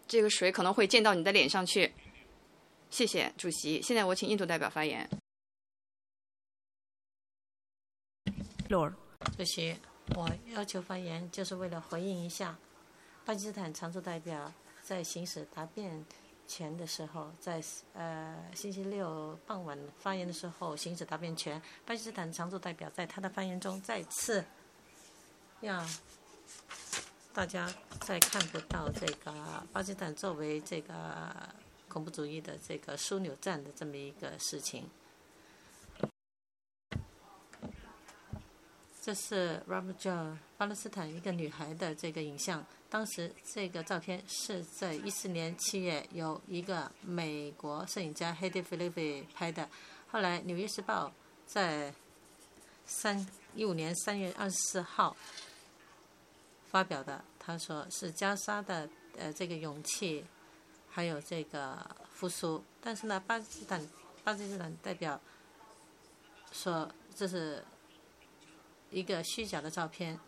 这个水可能会溅到你的脸上去。谢谢主席。现在我请印度代表发言。 Lord， 主席，我要求发言，就是为了回应一下巴基斯坦常驻代表在行使答辩权的时候，在星期六傍晚发言的时候行使答辩权。巴基斯坦常驻代表在他的发言中再次让大家再看不到这个巴基斯坦作为这个恐怖主义的这个枢纽站的这么一个事情。这是 Robert Joe 巴勒斯坦一个女孩的这个影像。当时这个照片是在14年7月由一个美国摄影家 Hedy Philippe 拍的。后来《纽约时报》在15年3月24号发表的，他说是加沙的这个勇气，还有这个复苏。但是呢，巴基斯坦代表说这是一个虚假的照片。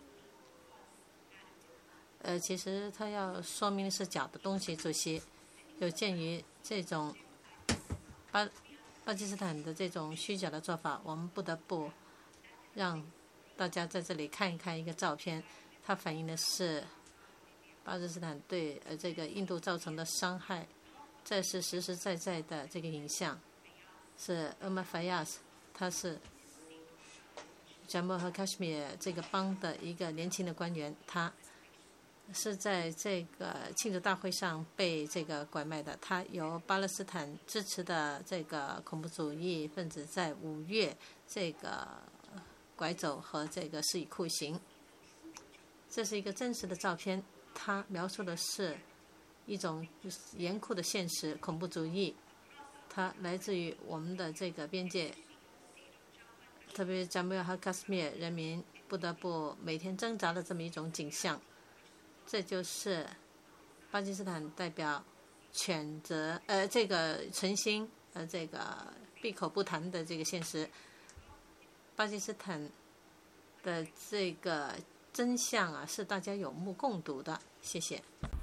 其实他要说明的是假的东西。主席，有鉴于这种巴基斯坦的这种虚假的做法，我们不得不让大家在这里看一看一个照片，它反映的是巴基斯坦对这个印度造成的伤害。这是实实在在的这个影像，是Umar Fayyaz，他是贾木和喀什米尔这个邦的一个年轻的官员，他是在这个庆祝大会上被这个拐卖的。他由巴勒斯坦支持的这个恐怖主义分子在5月这个拐走和这个施以酷刑。这是一个真实的照片，它描述的是一种严酷的现实，恐怖主义，它来自于我们的这个边界，特别是贾木尔和喀什米尔人民不得不每天挣扎的这么一种景象。这就是巴基斯坦代表谴责这个存心这个闭口不谈的这个现实。巴基斯坦的这个真相啊，是大家有目共睹的。谢谢。